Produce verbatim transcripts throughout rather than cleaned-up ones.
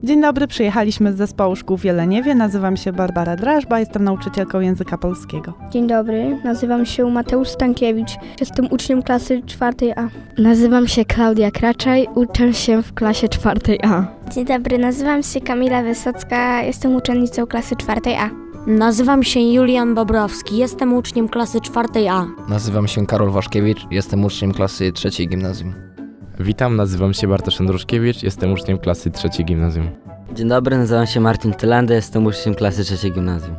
Dzień dobry, przyjechaliśmy z zespołu szkół w Jeleniewie. Nazywam się Barbara Drażba, jestem nauczycielką języka polskiego. Dzień dobry, nazywam się Mateusz Stankiewicz, jestem uczniem klasy czwartej A. Nazywam się Klaudia Kraczaj, uczę się w klasie czwartej A. Dzień dobry, nazywam się Kamila Wysocka, jestem uczennicą klasy czwartej A. Nazywam się Julian Bobrowski, jestem uczniem klasy czwartej A. Nazywam się Karol Waszkiewicz, jestem uczniem klasy trzeciej gimnazjum. Witam, nazywam się Bartosz Andruszkiewicz, jestem uczniem klasy trzeciej gimnazjum. Dzień dobry, nazywam się Martin Tylanda, jestem uczniem klasy trzeciej gimnazjum.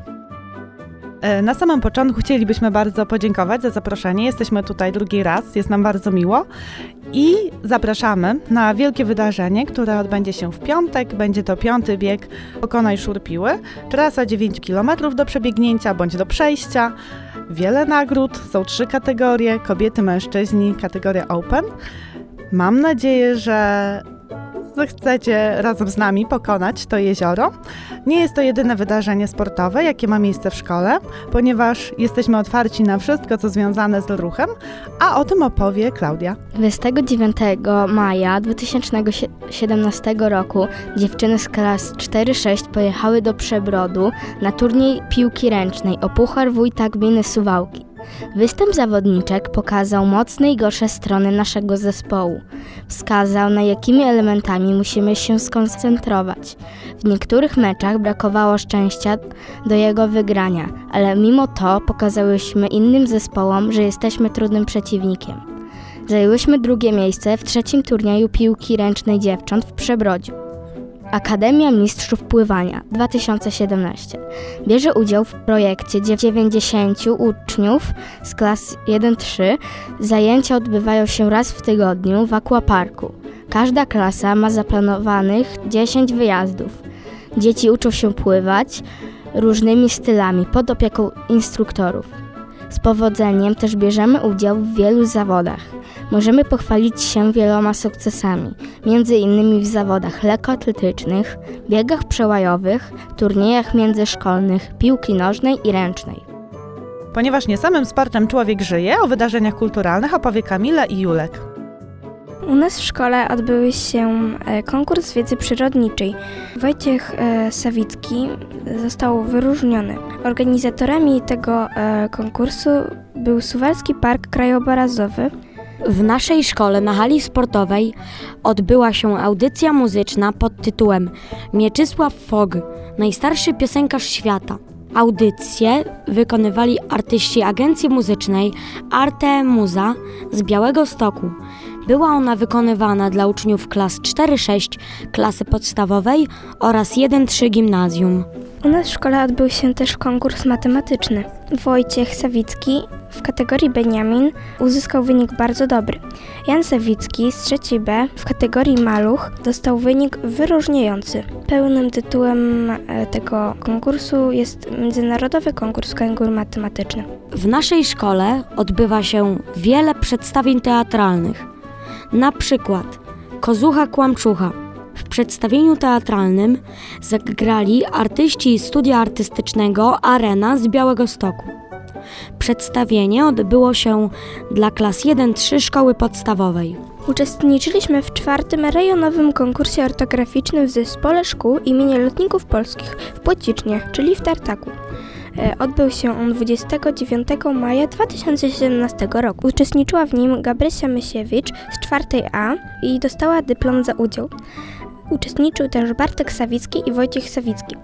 Na samym początku chcielibyśmy bardzo podziękować za zaproszenie. Jesteśmy tutaj drugi raz, jest nam bardzo miło i zapraszamy na wielkie wydarzenie, które odbędzie się w piątek. Będzie to piąty bieg Pokonaj Szurpiły. Trasa dziewięć kilometrów do przebiegnięcia bądź do przejścia. Wiele nagród, są trzy kategorie, kobiety, mężczyźni, kategoria Open. Mam nadzieję, że zechcecie razem z nami pokonać to jezioro. Nie jest to jedyne wydarzenie sportowe, jakie ma miejsce w szkole, ponieważ jesteśmy otwarci na wszystko, co związane z ruchem, a o tym opowie Klaudia. dwudziestego dziewiątego maja dwa tysiące siedemnastego roku dziewczyny z klas cztery sześć pojechały do Przebrodu na turniej piłki ręcznej o Puchar Wójta Gminy Suwałki. Występ zawodniczek pokazał mocne i gorsze strony naszego zespołu. Wskazał, na jakimi elementami musimy się skoncentrować. W niektórych meczach brakowało szczęścia do jego wygrania, ale mimo to pokazałyśmy innym zespołom, że jesteśmy trudnym przeciwnikiem. Zajęłyśmy drugie miejsce w trzecim turnieju piłki ręcznej dziewcząt w Przebrodziu. Akademia Mistrzów Pływania dwa tysiące siedemnaście bierze udział w projekcie dziewięćdziesięciu uczniów z klas jeden trzy. Zajęcia odbywają się raz w tygodniu w aquaparku. Każda klasa ma zaplanowanych dziesięć wyjazdów. Dzieci uczą się pływać różnymi stylami pod opieką instruktorów. Z powodzeniem też bierzemy udział w wielu zawodach. Możemy pochwalić się wieloma sukcesami, między innymi w zawodach lekkoatletycznych, biegach przełajowych, turniejach międzyszkolnych, piłki nożnej i ręcznej. Ponieważ nie samym sportem człowiek żyje, o wydarzeniach kulturalnych opowie Kamila i Julek. U nas w szkole odbył się konkurs wiedzy przyrodniczej. Wojciech Sawicki został wyróżniony. Organizatorami tego konkursu był Suwalski Park Krajobrazowy. W naszej szkole na hali sportowej odbyła się audycja muzyczna pod tytułem Mieczysław Fog, najstarszy piosenkarz świata. Audycję wykonywali artyści agencji muzycznej Arte Muza z Białegostoku. Była ona wykonywana dla uczniów klas cztery sześć, klasy podstawowej oraz jeden trzy gimnazjum. U nas w szkole odbył się też konkurs matematyczny. Wojciech Sawicki w kategorii Beniamin uzyskał wynik bardzo dobry. Jan Sawicki z trzeciej B w kategorii Maluch dostał wynik wyróżniający. Pełnym tytułem tego konkursu jest Międzynarodowy Konkurs Kangur Matematyczny. W naszej szkole odbywa się wiele przedstawień teatralnych. Na przykład Kozucha Kłamczucha. W przedstawieniu teatralnym zagrali artyści Studia Artystycznego Arena z Białegostoku. Przedstawienie odbyło się dla klas jeden trzy szkoły podstawowej. Uczestniczyliśmy w czwartym rejonowym konkursie ortograficznym w Zespole Szkół imienia Lotników Polskich w Płocicznie, czyli w Tartaku. Odbył się on dwudziestego dziewiątego maja dwa tysiące siedemnastego roku. Uczestniczyła w nim Gabrysia Mysiewicz z czwartej A i dostała dyplom za udział. Uczestniczył też Bartek Sawicki i Wojciech Sawicki.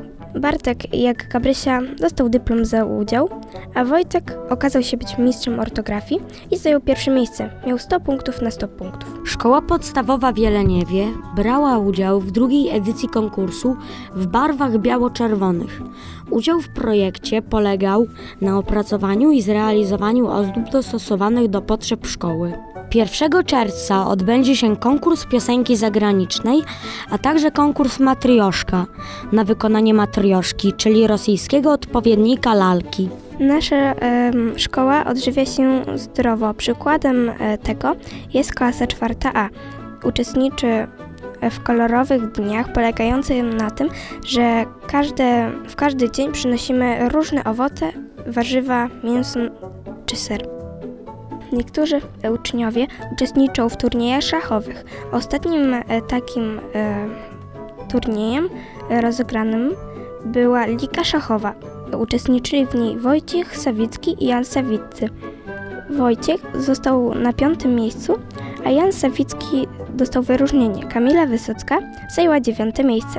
Bartek, jak Gabrysia, dostał dyplom za udział, a Wojtek okazał się być mistrzem ortografii i zajął pierwsze miejsce. Miał sto punktów na sto punktów. Szkoła podstawowa w Jeleniewie brała udział w drugiej edycji konkursu w barwach biało-czerwonych. Udział w projekcie polegał na opracowaniu i zrealizowaniu ozdób dostosowanych do potrzeb szkoły. pierwszego czerwca odbędzie się konkurs piosenki zagranicznej, a także konkurs matrioszka na wykonanie matrioszki, czyli rosyjskiego odpowiednika lalki. Nasza e, szkoła odżywia się zdrowo. Przykładem e, tego jest klasa czwarta A. Uczestniczy w kolorowych dniach polegających na tym, że każde, w każdy dzień przynosimy różne owoce, warzywa, mięso czy ser. Niektórzy uczniowie uczestniczą w turniejach szachowych. Ostatnim e, takim e, turniejem rozegranym była Liga Szachowa. Uczestniczyli w niej Wojciech Sawicki i Jan Sawiccy. Wojciech został na piątym miejscu, a Jan Sawicki dostał wyróżnienie. Kamila Wysocka zajęła dziewiąte miejsce.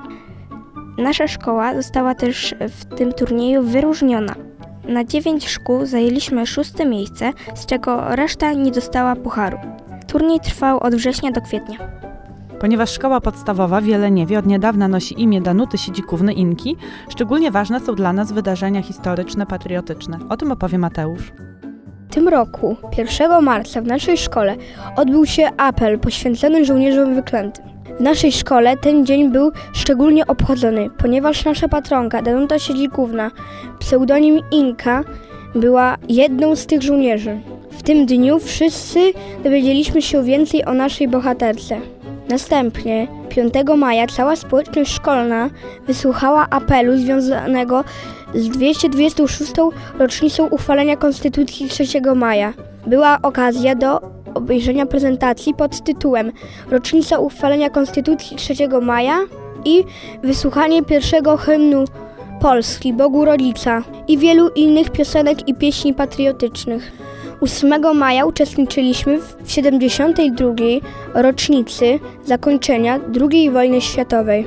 Nasza szkoła została też w tym turnieju wyróżniona. Na dziewięć szkół zajęliśmy szóste miejsce, z czego reszta nie dostała pucharu. Turniej trwał od września do kwietnia. Ponieważ szkoła podstawowa w Jeleniewie od niedawna nosi imię Danuty Siedzikówny-Inki, szczególnie ważne są dla nas wydarzenia historyczne, patriotyczne. O tym opowie Mateusz. W tym roku, pierwszego marca, w naszej szkole odbył się apel poświęcony żołnierzom wyklętym. W naszej szkole ten dzień był szczególnie obchodzony, ponieważ nasza patronka Danuta Siedzikówna, pseudonim Inka, była jedną z tych żołnierzy. W tym dniu wszyscy dowiedzieliśmy się więcej o naszej bohaterce. Następnie, piątego maja, cała społeczność szkolna wysłuchała apelu związanego z dwieście dwudziestą szóstą rocznicą uchwalenia Konstytucji trzeciego maja. Była okazja do obejrzenia prezentacji pod tytułem Rocznica uchwalenia Konstytucji trzeciego maja i wysłuchanie pierwszego hymnu Polski, Bogu Rodzica i wielu innych piosenek i pieśni patriotycznych. ósmego maja uczestniczyliśmy w siedemdziesiątej drugiej rocznicy zakończenia drugiej wojny światowej.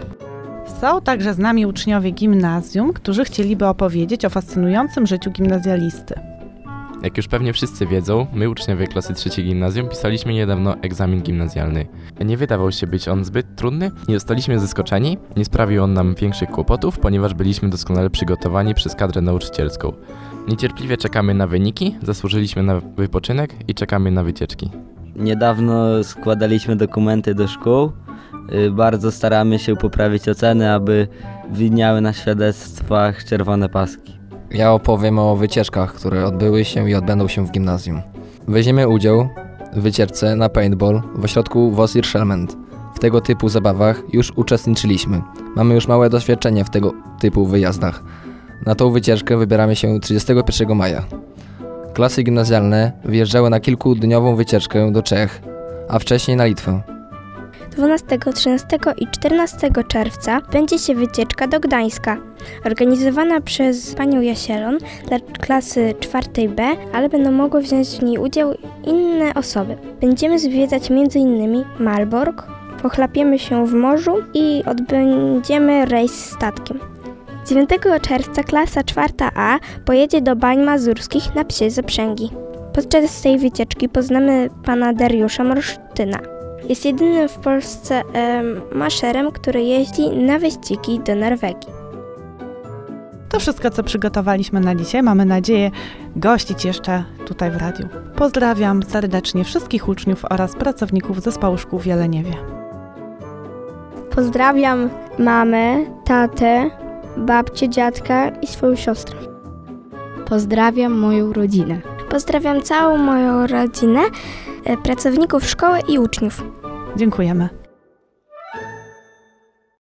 Są także z nami uczniowie gimnazjum, którzy chcieliby opowiedzieć o fascynującym życiu gimnazjalisty. Jak już pewnie wszyscy wiedzą, my uczniowie klasy trzeciej gimnazjum pisaliśmy niedawno egzamin gimnazjalny. Nie wydawał się być on zbyt trudny, nie zostaliśmy zaskoczeni, nie sprawił on nam większych kłopotów, ponieważ byliśmy doskonale przygotowani przez kadrę nauczycielską. Niecierpliwie czekamy na wyniki, zasłużyliśmy na wypoczynek i czekamy na wycieczki. Niedawno składaliśmy dokumenty do szkół. Bardzo staramy się poprawić oceny, aby widniały na świadectwach czerwone paski. Ja opowiem o wycieczkach, które odbyły się i odbędą się w gimnazjum. Weźmiemy udział w wycieczce na paintball w ośrodku Wosir Szelment. W tego typu zabawach już uczestniczyliśmy. Mamy już małe doświadczenie w tego typu wyjazdach. Na tą wycieczkę wybieramy się trzydziestego pierwszego maja. Klasy gimnazjalne wyjeżdżały na kilkudniową wycieczkę do Czech, a wcześniej na Litwę. dwunastego, trzynastego i czternastego czerwca będzie się wycieczka do Gdańska, organizowana przez panią Jasielon dla klasy czwartej B, ale będą mogły wziąć w niej udział inne osoby. Będziemy zwiedzać między innymi Malbork, pochlapiemy się w morzu i odbędziemy rejs statkiem. dziewiątego czerwca klasa czwarta A pojedzie do Bań Mazurskich na psie zaprzęgi. Podczas tej wycieczki poznamy pana Dariusza Morsztyna. Jest jedynym w Polsce e, maszerem, który jeździ na wyścigi do Norwegii. To wszystko, co przygotowaliśmy na dzisiaj. Mamy nadzieję gościć jeszcze tutaj w radiu. Pozdrawiam serdecznie wszystkich uczniów oraz pracowników zespołu szkół w Jeleniewie. Pozdrawiam mamę, tatę, babcię, dziadka i swoją siostrę. Pozdrawiam moją rodzinę. Pozdrawiam całą moją rodzinę, pracowników szkoły i uczniów. Dziękujemy.